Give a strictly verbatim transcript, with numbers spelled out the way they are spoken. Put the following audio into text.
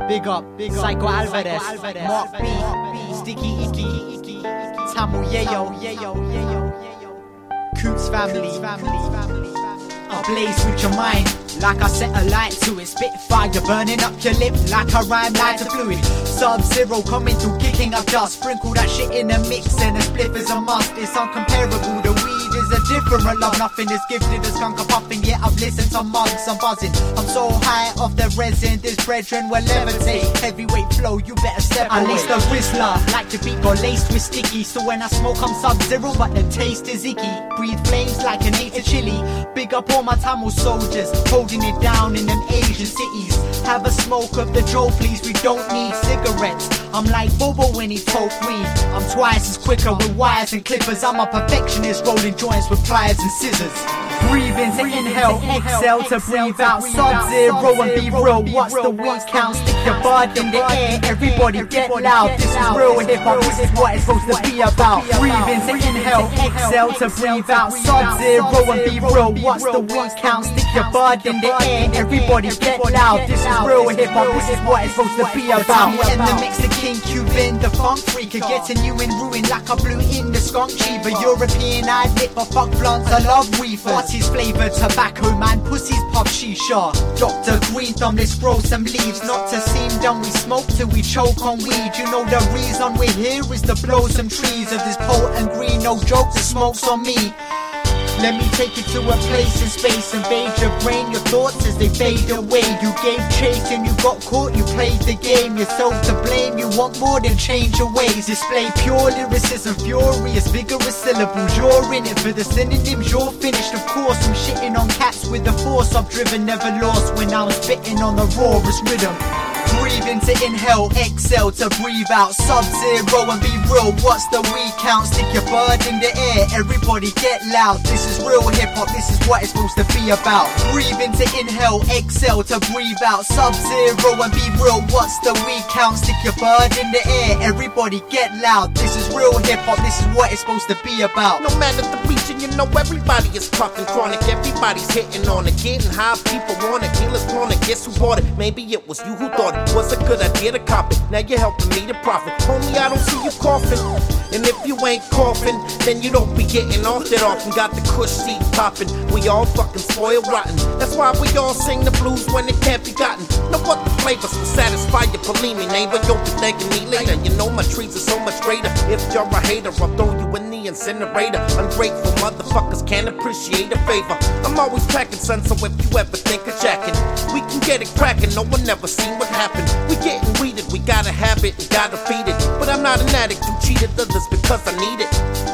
Big up, big up. Psycho Alvarez, Mark B, Sticky Icky, Tamu Yayo, Coots family, ablaze with your mind. Like I set a light to it, spit fire burning up your lip like a rhyme lighter fluid. Sub-zero coming through, kicking up dust. Sprinkle that shit in a mix and a spliff is a must. It's uncomparable, the weed is a different love. Nothing is gifted as skunk puffing, yet I've listened to mugs, I'm buzzing. I'm so high off the resin, this brethren will levitate. Heavyweight flow, you better step away. I lace the Whistler, like the beat got laced with sticky. So when I smoke I'm sub-zero, but the taste is icky. Breathe flames like a native chili. Big up all my Tamil soldiers, holding it down in them Asian cities. Have a smoke of the Joe please, we don't need cigarettes. I'm like Bobo when he told weed. I'm twice as quicker with wires and clippers. I'm a perfectionist, rolling joints with pliers and scissors. Breathe in to inhale, exhale to breathe out. Sub-zero and be real, what's the weak count? Stick your bud in the air, everybody get loud. This is real hip-hop, this is what it's supposed to be about. Breathe in to inhale, exhale to breathe out. Sub-zero and be real, what's the weak count? Stick your bud in the air, everybody get loud. This is real hip-hop, this is what it's supposed to be about. In the mix, the King Cuban, the funk freaker, getting you in ruin like I blew in the skunk cheaper. European, I lit for fuck blunts, I love reefers. His flavoured tobacco, man, pussies pop shisha. Doctor Green Thumb, let's grow some leaves. Not to seem dumb, we smoke till we choke on weed. You know the reason we're here is to blow some trees of this potent green. No joke, the smoke's on me. Let me take you to a place in space. Invade your brain, your thoughts as they fade away. You gave chase and you got caught, you played the game. Yourself to blame, you want more than change your ways. Display pure lyricism, furious, vigorous syllables. You're in it for the synonyms, you're finished. Of course, I'm shitting on cats with the force I've driven. Never lost when I was spitting on the rawest rhythm. Breathe in to inhale, exhale to breathe out. Sub-zero and be real, what's the weak count? Stick your bird in the air, everybody get loud. This is real hip-hop, this is what it's supposed to be about. Breathe in to inhale, exhale to breathe out. Sub-zero and be real, what's the weak count? Stick your bird in the air, everybody get loud. This is real hip-hop, this is what it's supposed to be about. No matter the region, you know everybody is fucking chronic. Everybody's hitting on it, getting high, people want it. Killers want it, guess who bought it? Maybe it was you who thought it was a good idea to cop it. Now you're helping me to profit. Homie, I don't see you coughing. And if you ain't coughing, then you don't be getting off that often. Got the kush seat popping. We all fucking spoiled rotten. That's why we all sing the blues when it can't be gotten. Know what the flavors will satisfy you, believe me, neighbor. You'll be thanking me later. You know my trees are so much greater. If you're a hater, I'll throw you in the incinerator. Ungrateful motherfuckers can't appreciate a favor. I'm always packing, son, so if you ever think of jacking, we can get it cracking. No one ever seen what happened. We getting weeded, we gotta have it, we gotta feed it. But I'm not an addict who cheated others because I need it.